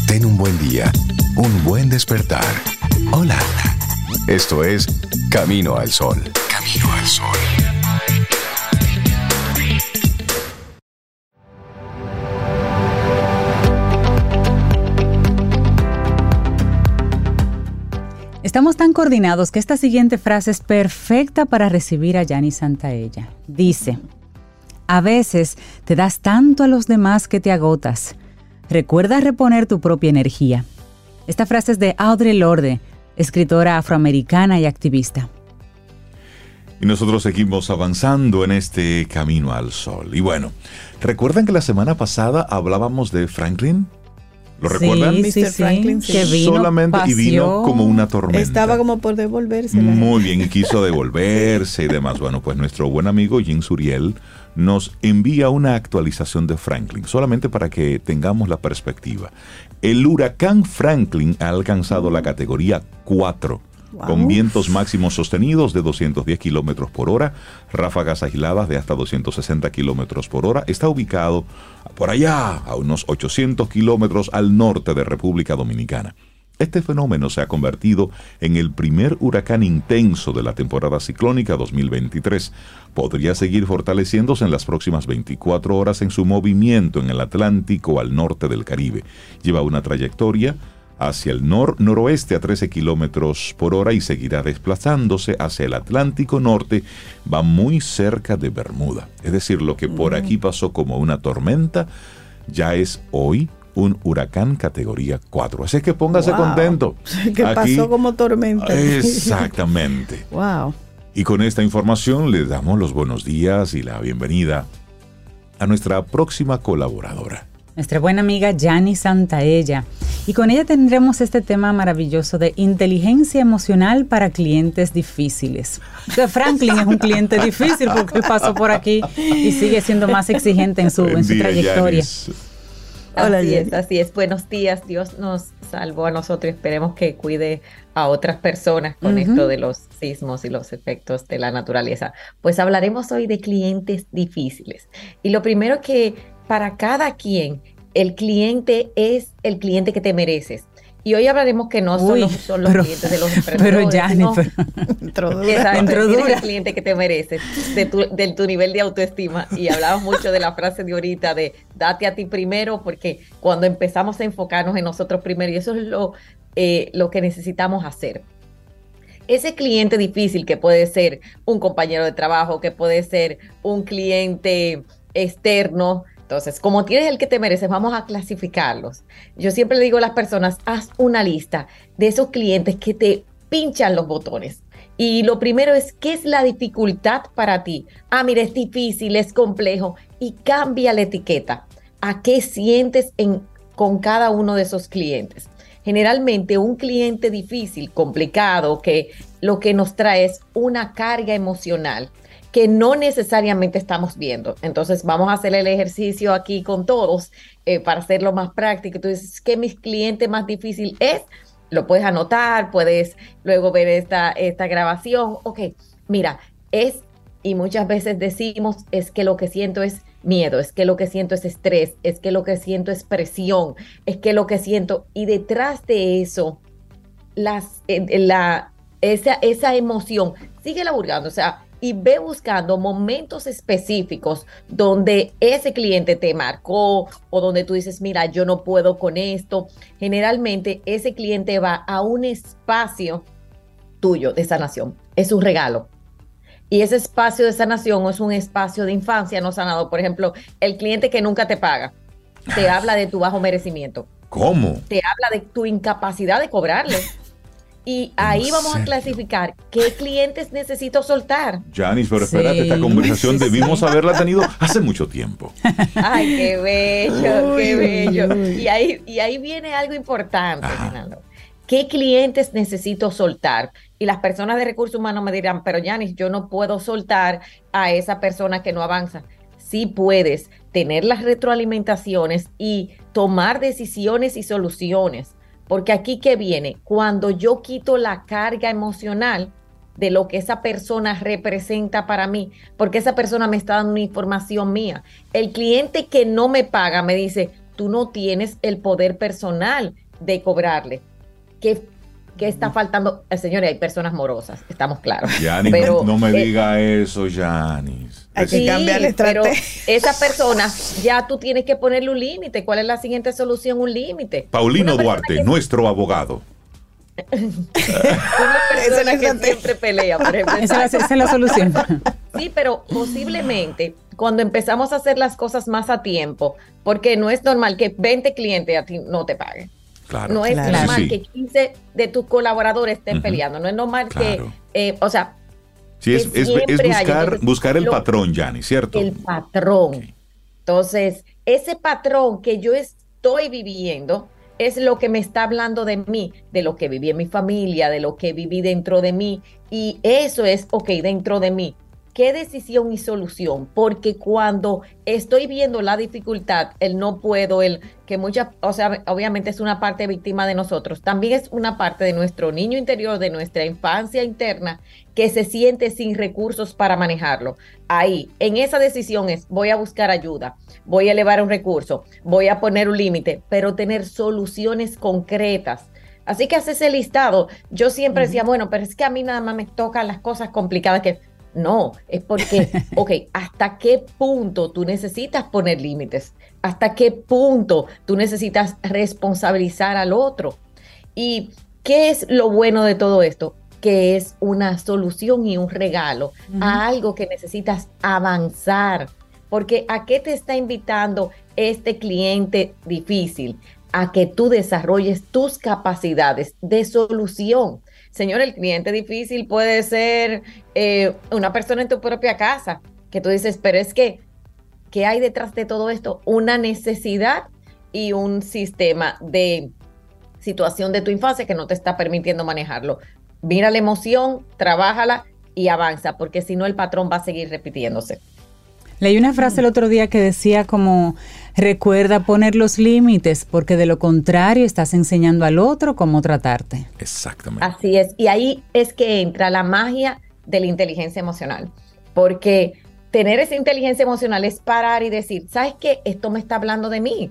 Ten un buen día, un buen despertar. Hola. Esto es Camino al Sol. Camino al Sol. Estamos tan coordinados que esta siguiente frase es perfecta para recibir a Yanni Santaella. Dice: a veces te das tanto a los demás que te agotas. Recuerda reponer tu propia energía. Esta frase es de Audre Lorde, escritora afroamericana y activista. Y nosotros seguimos avanzando en este Camino al Sol. Y bueno, ¿recuerdan que la semana pasada hablábamos de Franklin? ¿Lo recuerdan? Sí, Mr. Franklin, sí. Que vino, solamente y vino paseó. como una tormenta. Estaba como por devolverse. Muy bien, y quiso devolverse y demás. Bueno, pues nuestro buen amigo Jean Suriel nos envía una actualización de Franklin, solamente para que tengamos la perspectiva. El huracán Franklin ha alcanzado la categoría 4, con vientos máximos sostenidos de 210 kilómetros por hora, ráfagas aisladas de hasta 260 kilómetros por hora. Está ubicado por allá, a unos 800 kilómetros al norte de República Dominicana. Este fenómeno se ha convertido en el primer huracán intenso de la temporada ciclónica 2023. Podría seguir fortaleciéndose en las próximas 24 horas en su movimiento en el Atlántico al norte del Caribe. Lleva una trayectoria hacia el noroeste a 13 kilómetros por hora y seguirá desplazándose hacia el Atlántico Norte. Va muy cerca de Bermuda. Es decir, lo que por aquí pasó como una tormenta, ya es hoy un huracán categoría 4. Así que póngase contento. Que aquí pasó como tormenta. Exactamente. Wow. Y con esta información le damos los buenos días y la bienvenida a nuestra próxima colaboradora, Nuestra buena amiga Yanni Santaella. Y con ella tendremos este tema maravilloso de inteligencia emocional para clientes difíciles. O sea, Franklin es un cliente difícil porque él pasó por aquí y sigue siendo más exigente en su trayectoria. Yanis. Hola, Así es. Buenos días. Dios nos salvó a nosotros. Esperemos que cuide a otras personas con esto de los sismos y los efectos de la naturaleza. Pues hablaremos hoy de clientes difíciles. Y lo primero que para cada quien, el cliente es el cliente que te mereces. Y hoy hablaremos que no solo son los clientes de los emprendedores. Pero Yanni, ¿no? Introdura. Tienes el cliente que te mereces, de tu nivel de autoestima. Y hablamos mucho de la frase de ahorita de date a ti primero, porque cuando empezamos a enfocarnos en nosotros primero, y eso es lo que necesitamos hacer. Ese cliente difícil que puede ser un compañero de trabajo, que puede ser un cliente externo. Entonces, como tienes el que te mereces, vamos a clasificarlos. Yo siempre le digo a las personas, haz una lista de esos clientes que te pinchan los botones. Y lo primero es, ¿qué es la dificultad para ti? Ah, mira, es difícil, es complejo. Y cambia la etiqueta. ¿A qué sientes con cada uno de esos clientes? Generalmente un cliente difícil, complicado, que lo que nos trae es una carga emocional que no necesariamente estamos viendo. Entonces vamos a hacer el ejercicio aquí con todos para hacerlo más práctico. Tú dices, ¿qué mi cliente más difícil es? Lo puedes anotar, puedes luego ver esta grabación. Ok, mira, y muchas veces decimos, es que lo que siento es miedo, es que lo que siento es estrés, es que lo que siento es presión, es que lo que siento, y detrás de eso, esa emoción, síguela buscando, o sea, y ve buscando momentos específicos donde ese cliente te marcó o donde tú dices, mira, yo no puedo con esto. Generalmente ese cliente va a un espacio tuyo de sanación, es un regalo. Y ese espacio de sanación es un espacio de infancia no sanado. Por ejemplo, el cliente que nunca te paga, te habla de tu bajo merecimiento. ¿Cómo? Te habla de tu incapacidad de cobrarle. Y ahí vamos a clasificar qué clientes necesito soltar. Yanis, pero espérate, esta conversación debimos haberla tenido hace mucho tiempo. Ay, qué bello, qué bello. Y ahí viene algo importante, Fernando. ¿Qué clientes necesito soltar? Y las personas de recursos humanos me dirán, pero Yanis, yo no puedo soltar a esa persona que no avanza. Sí puedes tener las retroalimentaciones y tomar decisiones y soluciones. Porque aquí, ¿qué viene? Cuando yo quito la carga emocional de lo que esa persona representa para mí, porque esa persona me está dando una información mía. El cliente que no me paga me dice, tú no tienes el poder personal de cobrarle. ¿Qué está faltando? Señores, hay personas morosas, estamos claros. Yanis, pero, no me diga eso, Yanis. Hay que cambiar la pero estrategia. esa persona, ya tú tienes que ponerle un límite. ¿Cuál es la siguiente solución? Un límite. Paulino Duarte, nuestro abogado. Una persona que siempre pelea, por ejemplo. Esa es la solución. Sí, pero posiblemente cuando empezamos a hacer las cosas más a tiempo, porque no es normal que 20 clientes a ti no te paguen. Claro. No es Claro. normal Sí. que 15 de tus colaboradores estén Ujú. peleando. No es normal Claro. que, o sea, Sí, es siempre haya. Entonces, buscar el lo- patrón, Yanis, ¿cierto? el patrón. Ok. Entonces, ese patrón que yo estoy viviendo es lo que me está hablando de mí, de lo que viví en mi familia, de lo que viví dentro de mí. Y eso es, ok, dentro de mí. ¿Qué decisión y solución? Porque cuando estoy viendo la dificultad, el no puedo, el que muchas, o sea, obviamente es una parte víctima de nosotros, también es una parte de nuestro niño interior, de nuestra infancia interna, que se siente sin recursos para manejarlo. Ahí, en esa decisión es, voy a buscar ayuda, voy a elevar un recurso, voy a poner un límite, pero tener soluciones concretas. Así que haces ese listado. Yo siempre decía, bueno, pero es que a mí nada más me tocan las cosas complicadas que... No, es porque, ok, ¿hasta qué punto tú necesitas poner límites? ¿Hasta qué punto tú necesitas responsabilizar al otro? ¿Y qué es lo bueno de todo esto? Que es una solución y un regalo a algo que necesitas avanzar. Porque ¿a qué te está invitando este cliente difícil? A que tú desarrolles tus capacidades de solución. Señor, el cliente difícil puede ser una persona en tu propia casa, que tú dices, pero es que, ¿qué hay detrás de todo esto? Una necesidad y un sistema de situación de tu infancia que no te está permitiendo manejarlo. Mira la emoción, trabájala y avanza, porque si no el patrón va a seguir repitiéndose. Leí una frase el otro día que decía como, recuerda poner los límites, porque de lo contrario estás enseñando al otro cómo tratarte. Exactamente. Así es, y ahí es que entra la magia de la inteligencia emocional, porque tener esa inteligencia emocional es parar y decir, ¿sabes qué? Esto me está hablando de mí.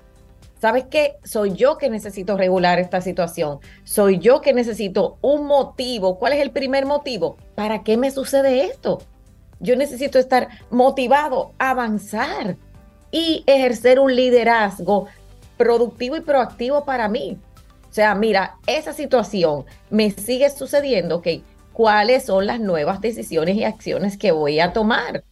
¿Sabes qué? Soy yo que necesito regular esta situación. Soy yo que necesito un motivo. ¿Cuál es el primer motivo? ¿Para qué me sucede esto? Yo necesito estar motivado a avanzar y ejercer un liderazgo productivo y proactivo para mí. O sea, mira, esa situación me sigue sucediendo, ¿ok? ¿Cuáles son las nuevas decisiones y acciones que voy a tomar?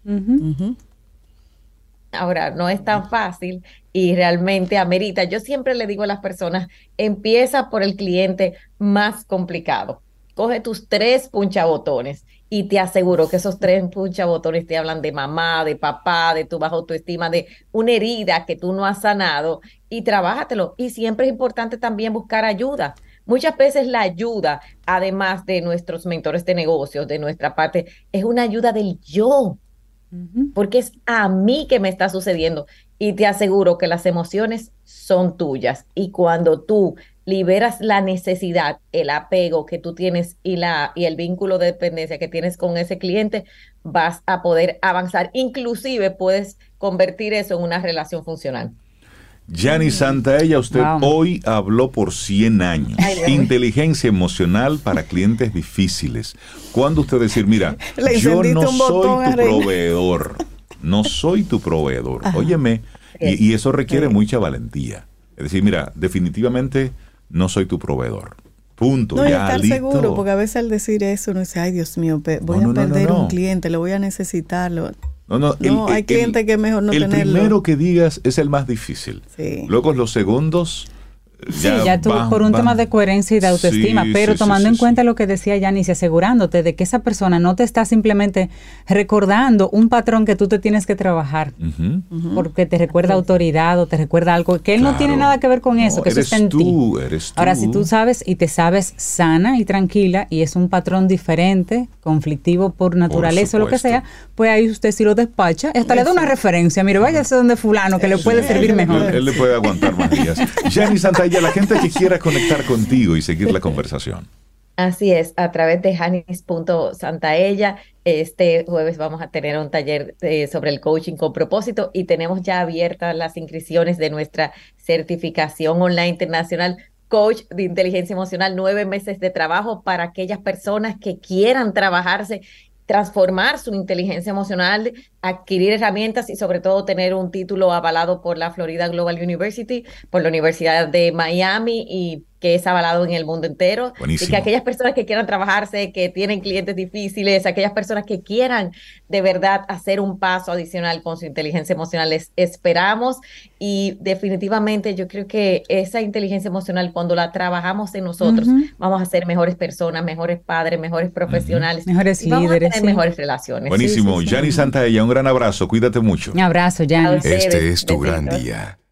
Ahora, no es tan fácil y realmente amerita. Yo siempre le digo a las personas, empieza por el cliente más complicado. Coge tus 3 punchabotones y te aseguro que esos 3 punchabotones te hablan de mamá, de papá, de tu baja autoestima, de una herida que tú no has sanado y trabájatelo. Y siempre es importante también buscar ayuda. Muchas veces la ayuda, además de nuestros mentores de negocios, de nuestra parte, es una ayuda del yo. Porque es a mí que me está sucediendo y te aseguro que las emociones son tuyas y cuando tú liberas la necesidad, el apego que tú tienes y el vínculo de dependencia que tienes con ese cliente, vas a poder avanzar, inclusive puedes convertir eso en una relación funcional. Yanis Santaella, usted hoy habló por 100 años. Inteligencia emocional para clientes difíciles. ¿Cuándo usted decir, mira, yo no soy tu proveedor? No soy tu proveedor. Óyeme, y eso requiere mucha valentía. Es decir, mira, definitivamente no soy tu proveedor. Punto. No, y ya estar listo. seguro, porque a veces al decir eso uno dice, ay Dios mío, voy a perder un cliente, lo voy a necesitarlo. No, hay clientes que es mejor no tenerlo. El primero que digas es el más difícil. Sí. Luego los segundos... Ya tú por un tema de coherencia y de autoestima, pero tomando en cuenta lo que decía Yanis y asegurándote de que esa persona no te está simplemente recordando un patrón que tú te tienes que trabajar, porque te recuerda autoridad o te recuerda algo que él no tiene nada que ver con eso, que eso está en ti. Ahora, si tú sabes y te sabes sana y tranquila y es un patrón diferente, conflictivo por naturaleza o lo que sea, pues ahí usted sí lo despacha, hasta le da una referencia, mire, váyase donde fulano que le puede servir mejor. Él le puede aguantar más días. Yanis Santaella, la gente que quiera conectar contigo y seguir la conversación. Así es, a través de janis.santaella, Este jueves vamos a tener un taller sobre el coaching con propósito y tenemos ya abiertas las inscripciones de nuestra certificación online internacional Coach de Inteligencia Emocional, 9 meses de trabajo para aquellas personas que quieran trabajarse, transformar su inteligencia emocional, adquirir herramientas y sobre todo tener un título avalado por la Florida Global University, por la Universidad de Miami y que es avalado en el mundo entero. Buenísimo. Y que aquellas personas que quieran trabajarse, que tienen clientes difíciles, aquellas personas que quieran de verdad hacer un paso adicional con su inteligencia emocional, les esperamos. Y definitivamente yo creo que esa inteligencia emocional, cuando la trabajamos en nosotros, vamos a ser mejores personas, mejores padres, mejores profesionales, mejores y vamos líderes, a tener mejores relaciones. Buenísimo. Yanis Santaella, un gran abrazo. Cuídate mucho. Un abrazo, Yanis. Este es tu gran día.